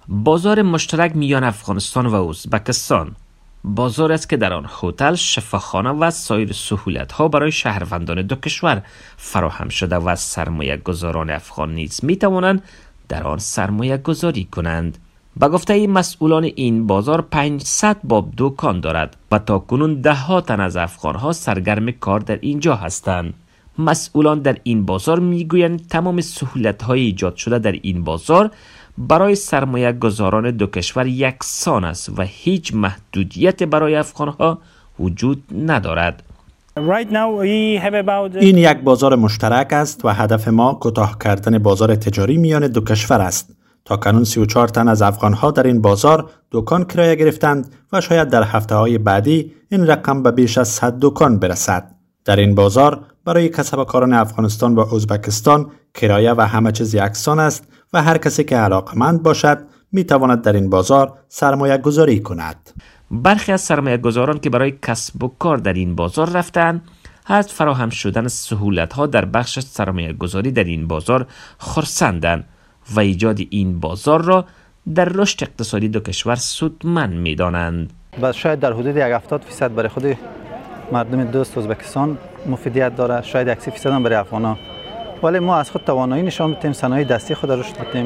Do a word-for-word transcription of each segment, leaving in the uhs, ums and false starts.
بازار مشترک میان افغانستان و ازبکستان بازار است که در آن هتل، شفاخانه و سایر سهولت‌ها برای شهروندان دو کشور فراهم شده و سرمایه گذاران افغان نیز می توانند در آن سرمایه گذاری کنند. به گفته مسئولان این بازار پانصد باب دکان دارد و تاکنون ده ها تن از افغان‌ها سرگرم کار در اینجا هستند. مسئولان در این بازار میگویند تمام سهولت‌های ایجاد شده در این بازار برای سرمایه گذاران دو کشور یکسان است و هیچ محدودیت برای افغان‌ها وجود ندارد. این یک بازار مشترک است و هدف ما کوتاه کردن بازار تجاری میان دو کشور است. تا کنون سی و چهار تن از افغان‌ها در این بازار دکان کرایه گرفتند و شاید در هفته‌های بعدی این رقم به بیش از صد دکان برسد. در این بازار برای کسبکاران افغانستان و ازبکستان کرایه و همه چیز یکسان است و هر کسی که علاقمند باشد می تواند در این بازار سرمایه گذاری کند. برخی از سرمایه گذاران که برای کسب و کار در این بازار رفتند از فراهم شدن سهولت‌ها در بخش سرمایه گذاری در این بازار خرسندند و ایجاد این بازار را در رشد اقتصادی دو کشور سودمند می دانند. بس شاید در حدود یک هفتاد درصد برای خود مردم دوست ازبکستان مفیدیت داره، شاید یک سی درصد هم برای افغانا، ولی ما از خود توانایی نشان بدیم، صنایع دستی خود رشد بدیم.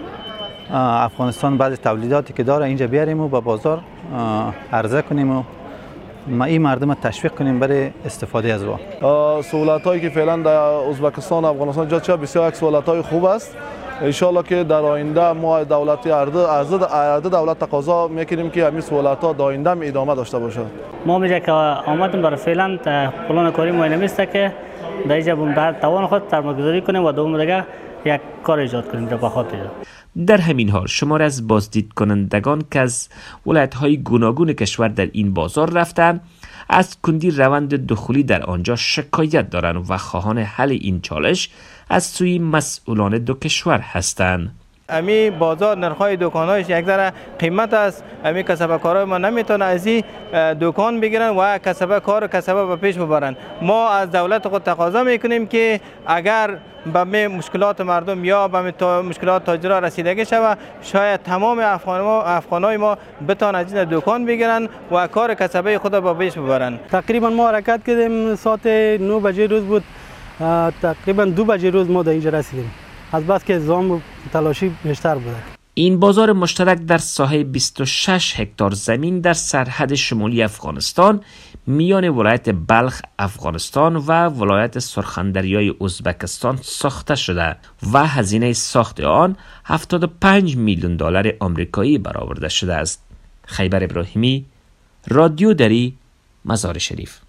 افغانستان بعضی تولیداتی که داره اینجا بیاریم و به بازار عرضه کنیم و ما این مردم تشویق کنیم برای استفاده از او. سهولت‌هایی که فعلا در ازبکستان و افغانستان ایجاد شده بسیار یک سهولت‌های خوب است. ان شاءالله که در آینده ما دولتی عرضه دولت تقاضا میکنیم که همین سهولت‌ها در آینده ادامه داشته باشد. ما میگه که آمدیم برای فعلا پلان کاری ما نمیسته که در اینجا بعد توان خود سرمایه‌گذاری کنیم و دوم دیگه یک کار ایجاد کنیم در بخاطر. در همین حال شمار از بازدید کنندگان که از ولایت‌های گوناگون کشور در این بازار رفتند از کندی روند دخولی در آنجا شکایت دارند و خواهان حل این چالش از سوی مسئولان دو کشور هستند. امی بازار نرخ‌های دکان‌هایش یک ذره قیمت است. امی کسبکارای ما نمیتونه از این دکان بگیرن و کسب کار کسب به پیش ببرن. ما از دولت خود تقاضا میکنیم که اگر به مشکلات مردم یا به مشکلات تاجرها رسیدگی شود، شاید تمام افغانای ما بتوان از این دکان بگیرن و کار کسبه خود به پیش ببرن. تقریبا ما حرکت کردیم ساعت نه بجه روز بود، تقریبا دو بجه روز ما در اینجا رسیدیم. از بس که زام و تلاشی بیشتر بوده. این بازار مشترک در ساحه بیست و شش هکتار زمین در سرحد شمالی افغانستان میان ولایت بلخ افغانستان و ولایت سرخندریای ازبکستان ساخته شده و هزینه ساخت آن هفتاد و پنج میلیون دلار آمریکایی برآورده شده است. خیبر ابراهیمی، رادیو دری، مزار شریف.